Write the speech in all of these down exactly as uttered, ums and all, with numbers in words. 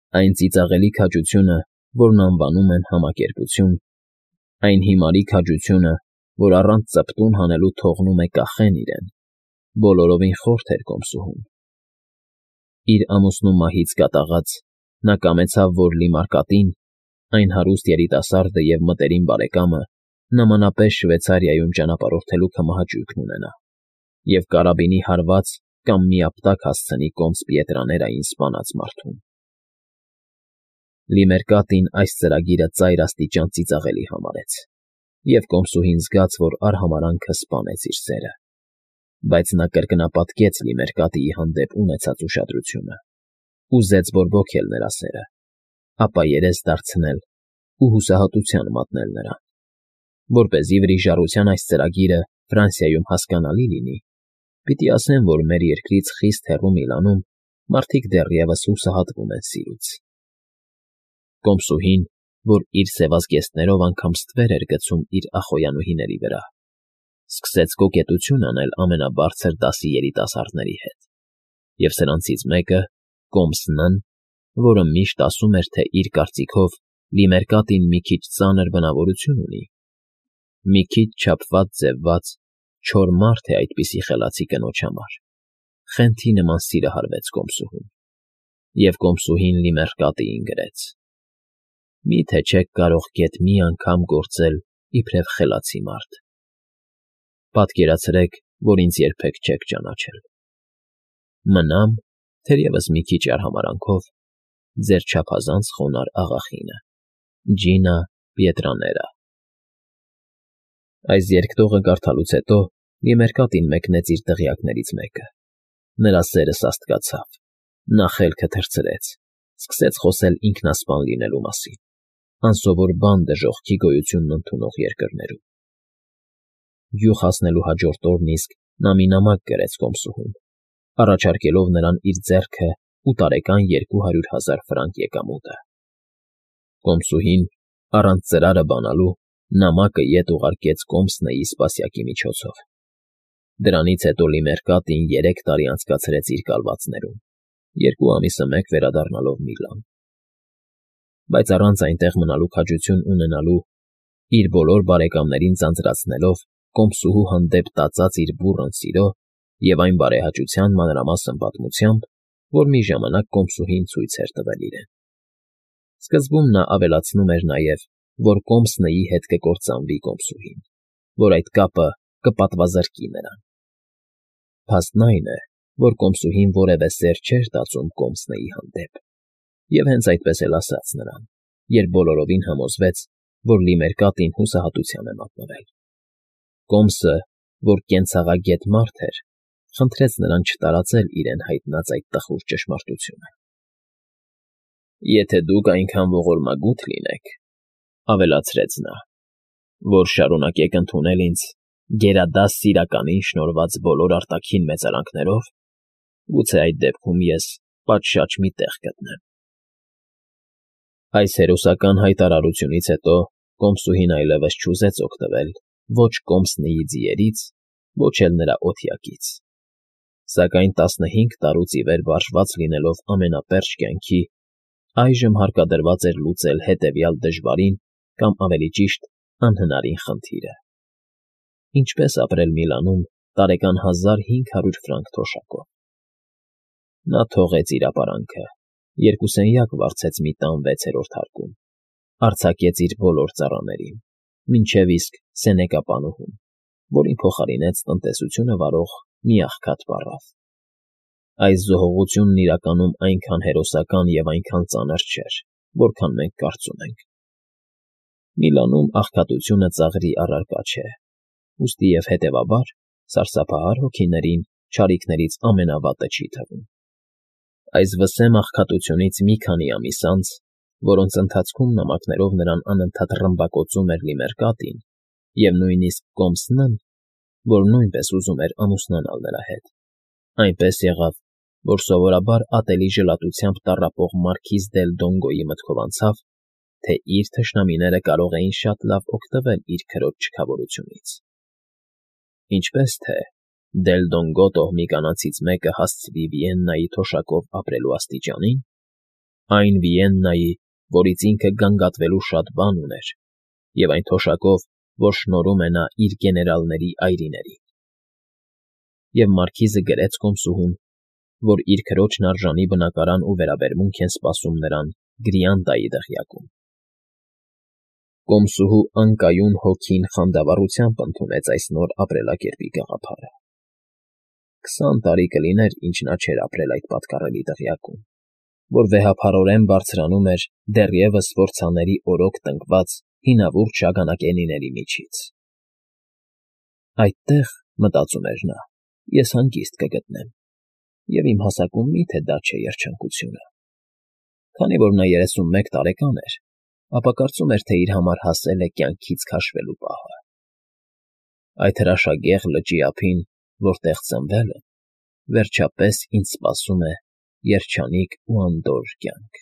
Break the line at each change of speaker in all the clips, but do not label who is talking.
Այն ծիծաղելի քաջությունը, որն անվանում են համակերպություն, այն հիմարի քաջությունը, որ առանց ծպտուն հանելու թողնում է կախեն իրեն, բոլորովին խորթ էր կոմսուհուն։ Իր ամուսնու մահից կատաղած՝ նա կամեցավ, որ Լիմարկատին, այն հարուստ երիտասարդը և մտերիմ բարեկամը, նմանապես Շվեյցարիայում ճանապարհորդելու քմահաճույքն ունենա և կարաբինի հարված կամ միապտակ հասցնի կոմս Պիետրաներային սպանած մարդուն։ Լիմերկատին այս ծրագիրը ծայր աստիճան ծիծաղելի համարեց, և կոմսուհին զգաց, որ արհամարհանքը սպանեց իր սերը, բայց նա կրկնապատկեց Լիմերկատիի հանդեպ ունեցած ուշադրությունը, ուզեց բորբոքել նրա սերը, ապա երես դարձնել ու հուսահատության մատնել նրան, որպեսզի վրիժառության այս ծրագիրը Ֆրանսիայում հասկանալի լինի, պիտի ասեմ, որ մեր երկրից խիստ հեռու Միլանում մարդիկ դեռևս հուսահատվում են սիրուց։ Կոմսուհին, որ իր սևազգեստներով անգամ ստվեր էր գցում իր ախոյանուհիների վրա, սկսեց կոկետություն անել ամենաբարձր դասի երիտասարդների հետ, և սրանցից մեկը, կոմս Ն֊ն, որը միշտ ասում էր, թե իր կարծիքով Լիմերկատին մի քիչ ծանր բնավորություն ունի, մի քիչ չափված֊ձևված, չոր մարդ է այդպիսի խելացի կնոջ համար, խենթի նման սիրահարվեց կոմսուհուն, և կոմսուհին Լիմերկատիին գրեց. «Մի՞թե չեք կարող գեթ մի անգամ գործել իբրև խելացի մարդ. պատկերացրեք, որ ինձ երբեք չեք ճանաչել։ Մնամ, թերևս մի քիչ արհամարհանքով, ձեր չափազանց խոնարհ աղախինը, Ջինա Պիետրաներա»։ Այս երկտողը կարդալուց հետո Լիմերկատին մեկնեց իր դղյակներից մեկը։ Նրա սերը սաստկացավ, նա խելքը թռցրեց, սկսեց խոսել ինքնասպան լինելու մասին, անսովոր բան դժոխքի գոյությունն ընդունող երկրներում։ Գյուղ հասնելու հաջորդ օրն իսկ նա մի նամակ գրեց կոմսուհուն, առաջարկելով նրան իր ձեռքը ու տարեկան երկու հարյուր հազար ֆրանկ եկամուտը։ Կոմսուհին, առանց ծրարը բանալու, նամակը ետ ուղարկեց կոմս Ն֊ի սպասյակի միջոցով։ Դրանից հետո Լիմերկատին երեք տարի անցկացրեց իր կալվածներում, երկու ամիսը մեկ վերադառնալով Միլան։ Բայց առանց այնտեղ մնալու քաջություն ունենալու, իր բոլոր բարեկամներին ձանձրացնելով կոմսուհու հանդեպ տածած իր բուռն սիրո և այն բարեհաճության մանրամասն պատմությամբ, որ մի ժամանակ կոմսուհին ցույց էր տվել իրեն։ Սկզբում նա ավելացնում էր նաև, որ կոմս Ն֊ի հետ կկործանվի կոմսուհին, որ այդ կապը կպատվազրկի նրան։ Փաստն այն է, որ կոմսուհին որևէ սեր չէր տածում կոմս Ն֊ի հանդեպ, և հենց այդպես էլ ասաց նրան, երբ բոլորովին համոզվեց, որ Լիմերկատին հուսահատության է մատնվել։ Կոմսը, որ կենցաղագետ մարդ էր, խնդրեց նրան չտարածել իրեն հայտնած այդ տխուր ճշմարտությունը։ «Եթե դուք այնքան ողորմագութ լինեք,֊ ավելացրեց նա,֊ որ շարունակեք ընդունել ինձ գերադաս սիրականին շնորհված բոլոր արտաքին մեծարանքներով, գուցե այդ դեպքում ես պատշաճ մի տեղ գտնեմ»։ Այս հերոսական հայտարարությունից հետո կոմսուհին այլևս չուզեց օգտվել ոչ կոմս Ն֊ի ձիերից, ոչ էլ նրա օթյակից, սակայն տասնհինգ տարուց ի վեր վարժված լինելով ամենապերճ կյանքի, այժմ հարկադրված էր լուծել հետևյալ դժվարին կամ ավելի ճիշտ անհնարին խնդիրը. ինչպես ապրել Միլանում տարեկան հազար հինգ հարյուր ֆրանկ թոշակով։ Նա թողեց իր ապարանքը, երկուսենյակ վարձեց մի տան վեցերորդ հարկում, արձակեց իր բոլոր ծառաներին, մինչև իսկ սենեկապանուհուն, որին փոխարինեց տնտեսությունը վարող մի աղքատ պառավ։ Այս զոհողությունն իրականում այնքան հերոսական և այնքան ծանր չէր, որքան մենք կարծում ենք։ Միլանում աղքատությունը ծաղրի առարկա չէ, ուստի և հետևաբար սարսափահար հոգիներին չարիքներից ամենավատը չի թվում։ Այս վսեմ աղքատությունից մի քանի ամիս անց, որոնց ընթացքում նամակներով նրան անընդհատ ռմբակոծում էր Լիմերկատին և նույնիսկ կոմս Ն֊ն, որ նույնպես ուզում էր ամուսնանալ նրա հետ, այնպես եղավ, որ սովորաբար ատելի ժլատությամբ տառապող մարքիզ դել Դոնգոյի մտքով անցավ, թե իր թշնամիները կարող էին շատ լավ օգտվել իր քրոջ չքավորությունից։ Ինչպես թե Դել Դոնգո տոհմի կանացից մեկը հասցվի Վիեննայի թոշակով ապրելու աստիճանին, այն Վիեննայի, որից ինքը գանգատվելու շատ բան ուներ, և այն թոշակով, որ շնորհում է նա իր գեներալների այրիներին։ Եվ մարքիզը գրեց կոմսուհուն, որ իր քրոջն արժանի բնակարան ու վերաբերմունք են սպասում նրան Գրիանտայի դղյակում։ Կոմսուհու անկայուն հոգին խանդավառությամբ ընդունեց այս նոր ապրելակերպի գաղափարը։ Քսան տարի կլիներ, ինչ նա չէր ապրել այդ պատկառելի դղյակում, որ վեհափառորեն բարձրանում էր դեռևս փորձաների օրոք տնկված հինավուրց շագանակենիների միջից։ Այդտեղ, մտածում էր նա, ես հանգիստ կգտնեմ, և իմ հասակում մի՞թե դա չէ երջանկությունը։ Քանի որ նա երեսունմեկ տարեկան էր, ապա կարծում էր, թե իր համար հասել է կյանքից քաշվելու պահը։ Այդ հրաշագեղ լճի ափին, որտեղ ծնվել եմ, վերջապես ինձ սպասում է երջանիկ ու անդորր կյանք։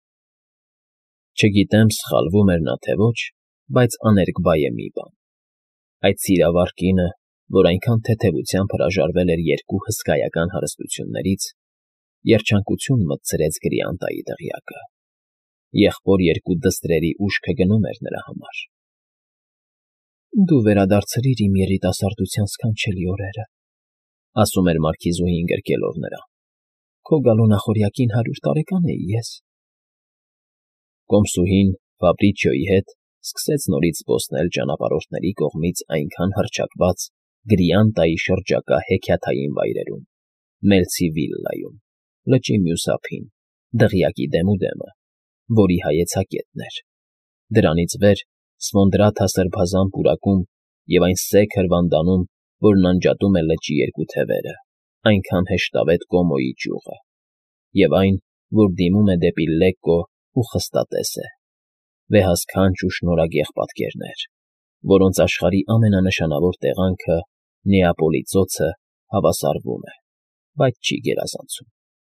Չգիտեմ սխալվում էր նա, թե ոչ, բայց աներկբա է մի բան. այդ սիրավար կինը, որ այնքան թեթևությամբ հրաժարվել էր երկու հսկայական հարստություններից, երջանկություն մտցրեց Գրիանտայի դղյակը։ Եղբոր երկու դստրերի ուշքը գնում էր նրա համար։ Դու վերադարձրիր իմ երիտասարդության սքանչելի օրերը, ասում էր մարքիզուհին գրկելով նրան։ Քո գալու նախօրյակին հարյուր տարեկան էի ես։ Կոմսուհին Ֆաբրիչիոյի հետ սկսեց նորից զբոսնել ճանապարհորդների կողմից այնքան հռչակված Գրիանտայի շրջակա հեքիաթային վայրերում, Մելցի վիլլայում, լճի մյուս ափին, դղյակի դեմուդեմը, որի հայեցակետն էր, դրանից վեր Սվոնդրաթա սրբազան պուրակում և այն սեգ հրվանդանում, որն անջատում է լճի երկու թևերը, այնքան հեշտավետ Կոմոյի ճյուղը, և այն, որ դիմում է դեպի Լեկկո ու խստատես է, վեհասքանչ ու շնորհագեղ պատկերներ, որոնց աշխարհի ամենանշանավոր տեղանքը՝ Նեապոլի ծոցը, հավասարվում է, բայց չի գերազանցում։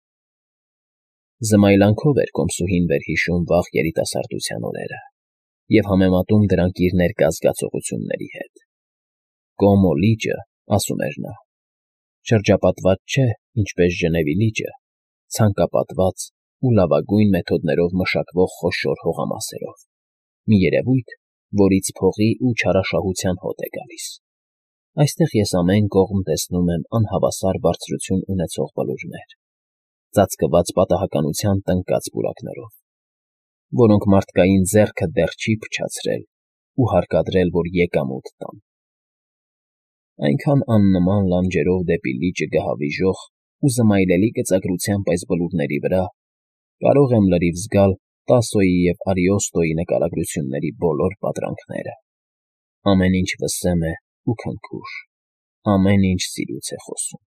Զմայլանքով էր կոմսուհին վերհիշում վաղ երիտասարդության օրերը և համեմատում դրանք իր ներկա զգացողությունների հետ։ Կոմո լիճը, ասում էր նա, շրջապատված չէ, ինչպես Ժնևի լիճը, ցանկապատված ու լավագույն մեթոդներով մշակվող խոշոր հողամասերով, մի երևույթ, որից փողի ու չարաշահության հոտ է գալիս։ Այստեղ ես ամեն կողմ տեսնում եմ անհավասար բարձրություն ունեցող բլուրներ, ծածկված պատահականության տնկած պուրակներով, որոնք մարդկային ձեռքը դեռ չի փչացրել ու հարկադրել, որ եկամուտ տան։ Այնքան աննման լանջերով դեպի լիճը գահավիժող ու զմայլելի գծագրությամբ այս բլուրների վրա կարող եմ լրիվ զգալ Տասոյի և Արիոստոյի նկարագրությունների բոլոր պատրանքները։ Ամեն ինչ վսեմ է ու քնքուշ, ամեն ինչ սիրուց է խոսում։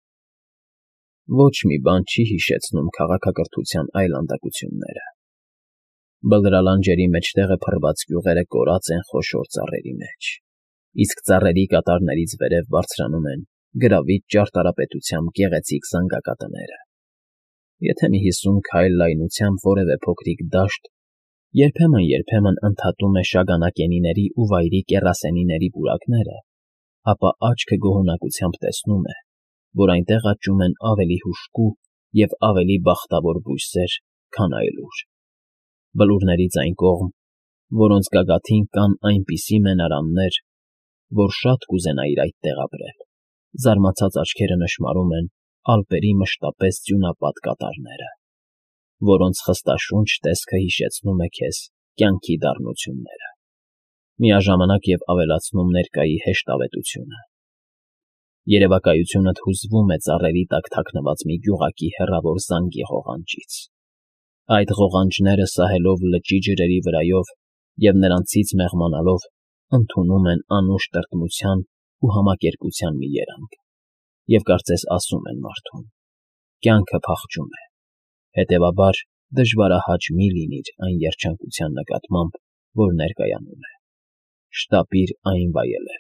Ոչ մի բան չի հիշեցնում քաղաքակրթության այլանդակությունները։ Բլրալանջերի մեջտեղը փռված գյուղերը կորած են խոշոր ծառերի մեջ, իսկ ծառերի կատարներից վերև բարձրանում են գրավիչ ճարտարապետությամբ գեղեցիկ զանգակատները։ Եթե մի հիսուն քայլ լայնությամբ որևէ փոքրիկ դաշտ երբեմն֊երբեմն ընդհատում է շագանակենիների ու վայրի կեռասենիների պուրակները, ապա աչքը գոհունակությամբ տեսնում է, որ այնտեղ աճում են ավելի հուժկու և ավելի բախտավոր բույսեր, քան այլուր։ Բլուրներից այն կողմ, որոնց գագաթին կան այնպիսի մենարաններ, որ շատ կուզենայիր այդտեղ ապրել, զարմացած աչքերը նշմարում են Ալպերի մշտապես ձյունապատ կատարները, որոնց խստաշունչ տեսքը հիշեցնում է քեզ կյանքի դառնությունները, միաժամանակ և ավելացնում ներկայի հեշտավետությունը։ Երևակայությունդ հուզվում է ծառերի տակ թաքնված մի գյուղակի հեռավոր զանգի ղողանջից։ Այդ ղողանջները սահելով լճի ջրերի վրայով և նրանցից մեղմանալով, ընդունում են անուշ տրտմության ու համակերպության մի երանգ, և կարծես ասում են մարդուն. կյանքը փախչում է, հետևաբար դժվարահաճ մի լինիր այն երջանկության նկատմամբ, որ ներկայանում է, շտապիր այն վայելել։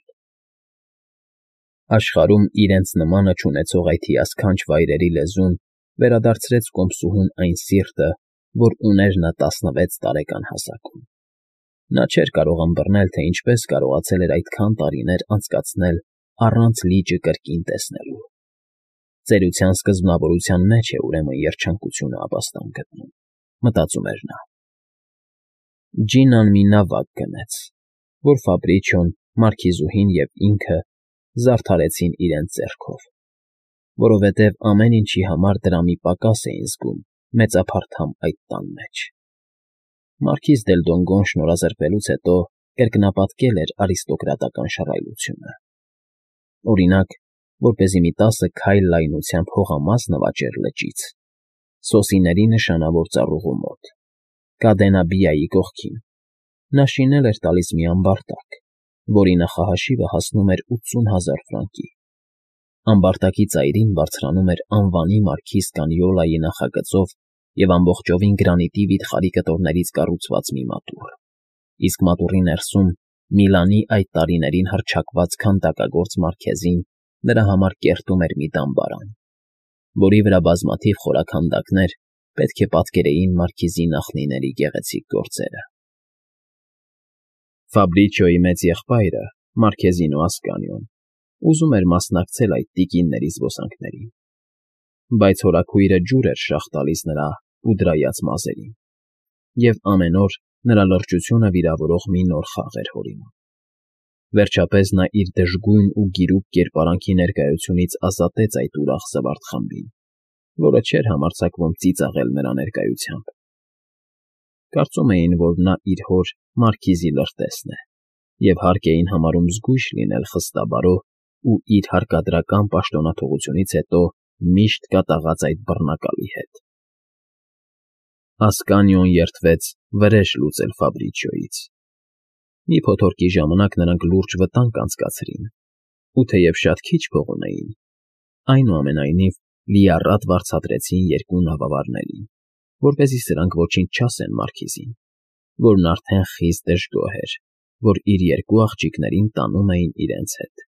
Աշխարհում իրենց նմանը չունեցող այդ հիասքանչ վայրերի լեզուն վերադարձրեց կոմսուհուն այն սիրտը, որ ուներ նա տասնվեց տարեկան հասակում։ Նա չէր կարող ըմբռնել, թե ինչպես կարողացել էր այդքան տարիներ անցկացնել առանց լիճը կրկին տեսնելու։ Ծերության սկզբնավորության մեջ է ուրեմն երջանկությունը ապաստան գտնում, մտածում էր նա։ Ջինան մի նավակ գնեց, որ Ֆաբրիչոն, մարքիզուհին և ինքը զարդարեցին իրենց ձեռքով, որովհետև ամեն ինչի համար դրա մի պակաս էին զգում մեծափարթամ այդ տան մեջ։ Մարքիզ դել Դոնգոն շնորհազրկվելուց հետո կրկնապատկել էր արիստոկրատական շռայլությունը։ Օրինակ, որպեսզի մի տասը քայլ լայնությամբ հողամաս նվաճեր լճից, սոսիների նշանավոր ծառուղու մոտ, Կադենաբիայի կողքին, նա շինել էր տալիս մի ամբարտակ, որի նախահաշիվը հասնում էր ութսուն հազար ֆրանկի։ Ամբարտակի ծայրին բարձրանում էր անվանի մարքիզ Կանյոլայի նախագծով և ամբողջովին գրանիտի վիթխարի կտորներից կառուցված մի մատուռ, իսկ մատուռի ներսում Միլանի այդ տարիներին հռչակված քանդակագործ մարքեզին նրա համար կերտում էր մի դամբարան, որի վրա բազմաթիվ խորաքանդակներ պետք է պատկերեին մարքիզի նախնիների գեղեցիկ գործերը։ Ֆաբրիչիոյի մեծ եղբայրը, մարքեզինո Ասկանիոն, ուզում էր մասնակցել այդ տիկինների զբոսանքներին, բայց հորաքույրը ջուր էր շաղ տալիս նրա ուդրայած մազերին, և ամեն օր նրա լրջությունը վիրավորող մի նոր խաղ էր հորինում։ Վերջապես նա իր դժգույն ու գիրուկ կերպարանքի ներկայությունից ազատեց այդ ուրախ զվարթ խմբին, որը չէր համարձակվում ծիծաղել նրա ներկայությամբ։ Կարծում էին, որ նա իր հոր Մարքիզի լրտեսն է, և հարկ էին համարում զգույշ լինել խստաբարո ու իր հարկադրական պաշտոնաթողությունից հետո միշտ կատաղած այդ բռնակալի հետ։ Ասկանիոն երդվեց վրեժ լուծել Ֆաբրիչիոյից։ Մի փոթորկի ժամանակ նրանք լուրջ վտանգ անցկացրին, ու թեև շատ քիչ փող ունեին, այնուամենայնիվ լիառատ վարձատրեցին երկու նավավարներին, որպեսզի սրանք ոչինչ չասեն մարքիզին, որն արդեն խիստ դժգոհ էր, որ իր երկու աղջիկներին տանում էին իրենց հետ։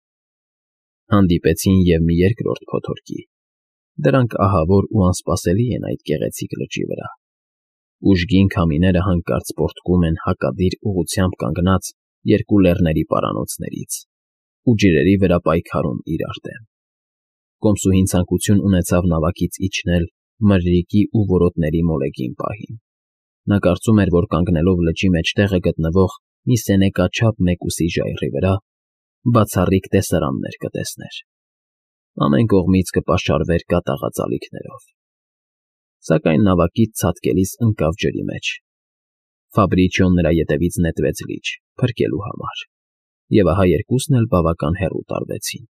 Հանդիպեցին և մի երկրորդ փոթորկի։ Դրանք ահավոր ու անսպասելի են այդ գեղեցիկ լճի վրա։ Ուժգին քամիները հանկարծ պոռթկում են հակադիր ուղղությամբ կանգնած երկու լեռների պարանոցներից ու ջրերի վրա պայքարում իրար դեմ։ Կոմսուհին ցանկություն ունեցավ նավակից իջնել մրրիկի ու որոտների մոլեգին պահին։ Նա կարծում էր, որ կանգնելով լճի մեջտեղը գտնվող մի սենեկաչափ մեկուսի ժայռի վրա բացառիկ տեսարաններ կտեսներ։ Ամեն կողմից կպաշարվեր կատաղած ալիքներով։ Սակայն նավակից ցատկելիս ընկավ ջրի մեջ։ Ֆաբրիչիոն նրա ետևից նետվեց լիճ, փրկելու համար, և ահա երկուսն էլ բավական հեռու տարվեցին։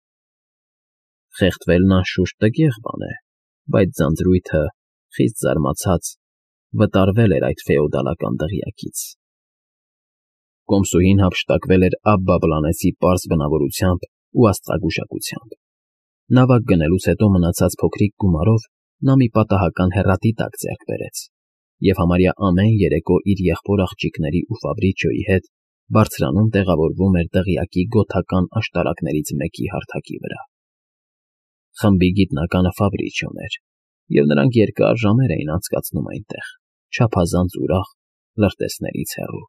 Խեղդվելն անշուշտ տգեղ բան է, բայց ձանձրույթը, խիստ զարմացած, վտարվել էր այդ ֆեոդալական դղյակից։ Կոմսուհին հափշտակվել էր Աբբա Բլանեսի պարզ բնավորությամբ ու աստղագուշակությամբ։ Նավակ գնելուց հետո մնացած փոքրիկ գումարով նա մի պատահական հեռատիտակ ձեռք բերեց և համարյա ամեն երեկո իր եղբոր աղջիկների ու Ֆաբրիչիոյի հետ բարձրանում տեղավորվում էր դղյակի գոթական աշտարակներից մեկի հարթակի վրա։ Խմբի գիտնականը Ֆաբրիչիոն էր, և նրանք երկար ժամեր էին անցկացնում այնտեղ, չափազանց ուրախ, լրտեսներից հեռու։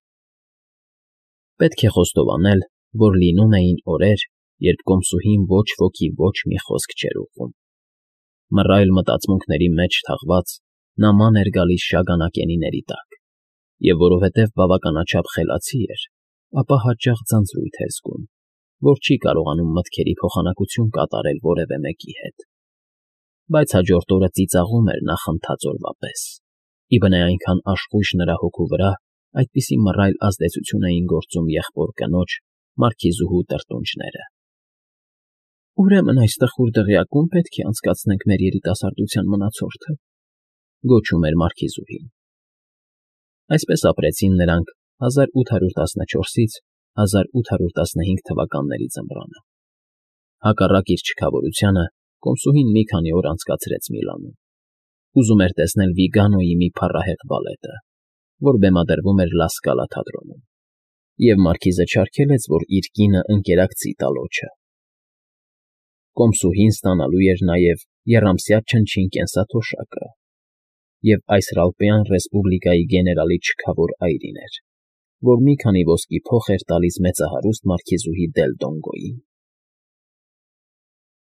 Պետք է խոստովանել, որ լինում էին օրեր, երբ կոմսուհին ոչ ոքի ոչ մի խոսք չէր ուղղում։ Մռայլ մտածմունքների մեջ թաղված՝ նա ման էր գալիս շագանակենիների տակ, և որովհետև բավականաչափ խելացի էր, ապա հաճախ ձանձրույթ էր զգում, որ չի կարողանում մտքերի փոխանակություն կատարել որևէ մեկի հետ։ Բայց հաջորդ օրը ծիծաղում էր նախընթաց օրվա պես, ի բնե այնքան աշխույժ նրա հոգու վրա այդպիսի մռայլ ազդեցություն էին գործում եղբոր կնոջ՝ մարքիզուհու տրտունջները։ «Ուրեմն այս տխուր դղյակում պետք է անցկացնենք մեր երիտասարդության մնացորդը», գոչում էր մարքիզուհին։ Այսպես ապրեցին նրանք հազար ութ հարյուր տասնչորսից հազար ութ հարյուր տասնհինգ թվականների ձմռանը։ Հակառակ իր չքավորությանը կոմսուհին մի քանի օր անցկացրեց Միլանում։ Ուզում էր տեսնել Վիգանոյի մի փառահեղ բալետը, որ բեմադրվում էր Լա Սկալա թատրոնում, և մարքիզը չարգելեց, որ իր կինը ընկերակցի տալոջը։ Կոմսուհին ստանալու էր նաև եռամսյա չնչին կենսաթոշակը, և այս Ռալպյան ռեսպուբլիկայի գեներալի չքավոր այրին էր, որ մի քանի ոսկի փող էր տալիս մեծահարուստ մարքիզուհի դել Դոնգոյին։